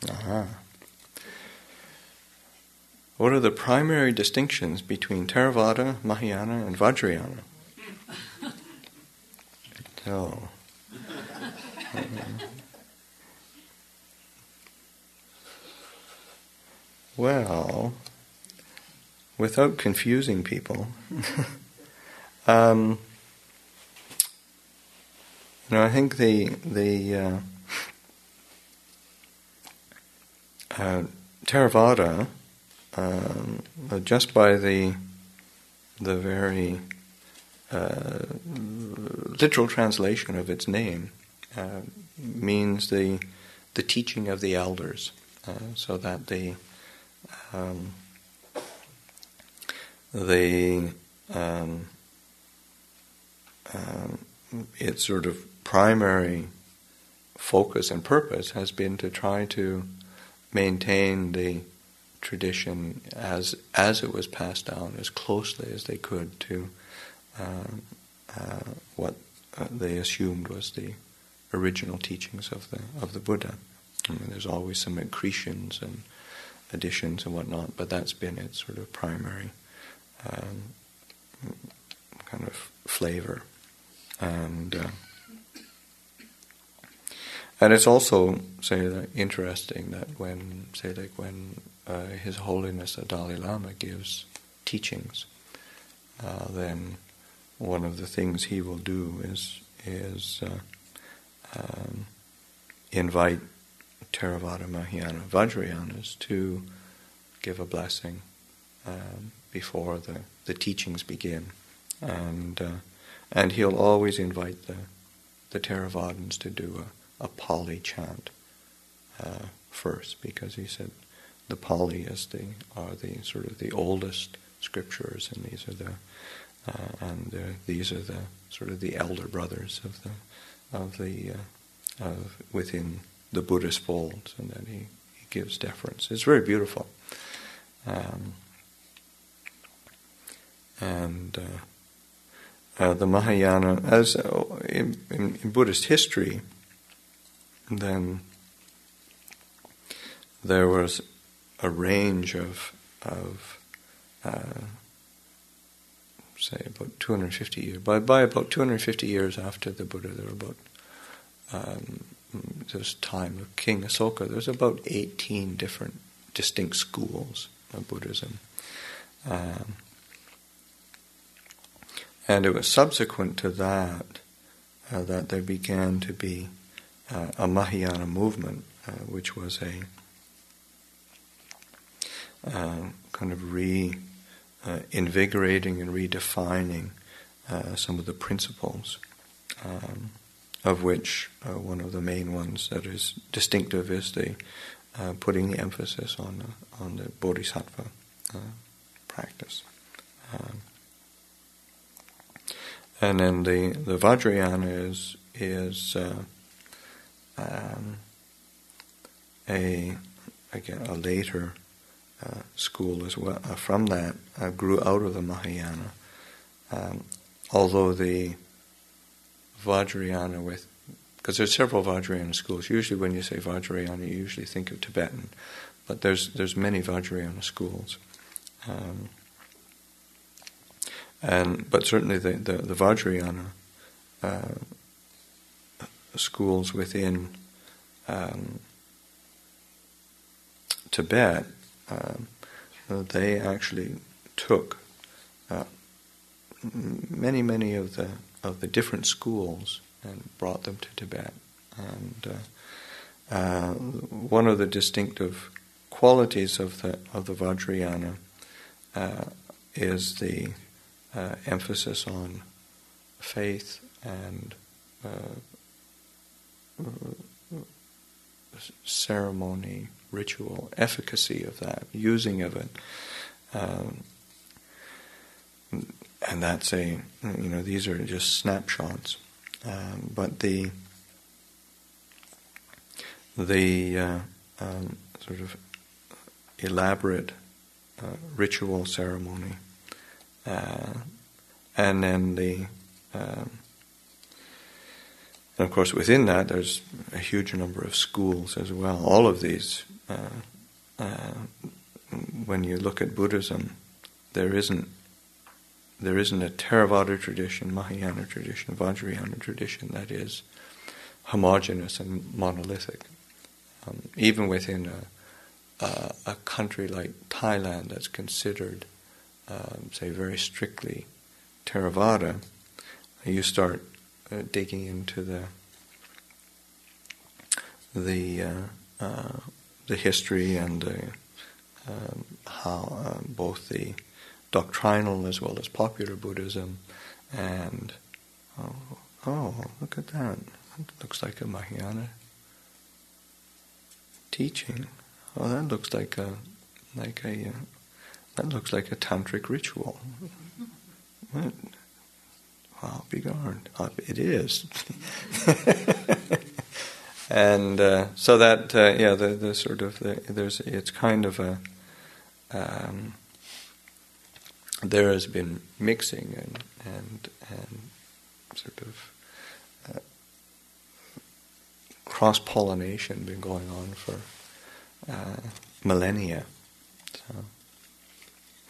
Aha. What are the primary distinctions between Theravada, Mahayana, and Vajrayana? So, well, without confusing people, I think the Theravada, just by the very literal translation of its name, means the teaching of the elders, so that its sort of primary focus and purpose has been to try to maintain the tradition as it was passed down as closely as they could to what they assumed was the original teachings of the Buddha. I mean, there's always some accretions and additions and whatnot, but that's been its sort of primary kind of flavor. And it's also, interesting that when His Holiness the Dalai Lama gives teachings, then one of the things he will do is invite Theravada, Mahayana, Vajrayanas to give a blessing before the teachings begin, and he'll always invite the Theravadins to do a Pali chant first, because he said the Pali are the sort of the oldest scriptures, and these are the sort of the elder brothers of within the Buddhist folds, and then he gives deference. It's very beautiful, the Mahayana, as in Buddhist history, then there was a range of say about 250 years. By about 250 years after the Buddha, there were about this time of King Asoka, there's about 18 different distinct schools of Buddhism. And it was subsequent to that that there began to be a Mahayana movement, which was a kind of invigorating and redefining some of the principles, of which one of the main ones that is distinctive is the putting the emphasis on the Bodhisattva practice. And then the Vajrayana is a later school as well. From that, grew out of the Mahayana. Although the Vajrayana because there's several Vajrayana schools. Usually, when you say Vajrayana, you usually think of Tibetan, but there's many Vajrayana schools. But certainly the Vajrayana schools within Tibet, they actually took many of the different schools and brought them to Tibet. And one of the distinctive qualities of the Vajrayana is the emphasis on faith and ceremony, ritual, efficacy of that, using of it, and that's these are just snapshots, but the sort of elaborate ritual ceremony, and then and of course within that there's a huge number of schools as well. All of these when you look at Buddhism, there isn't a Theravada tradition, Mahayana tradition, Vajrayana tradition that is homogeneous and monolithic. Even within a country like Thailand that's considered, say, very strictly Theravada, you start digging into the history and how both the doctrinal as well as popular Buddhism, and look at that! That looks like a Mahayana teaching. Oh, that looks like a tantric ritual. What? Wow, be darned! It is. And so that the sort of it's kind of a there has been mixing and sort of cross-pollination been going on for millennia. So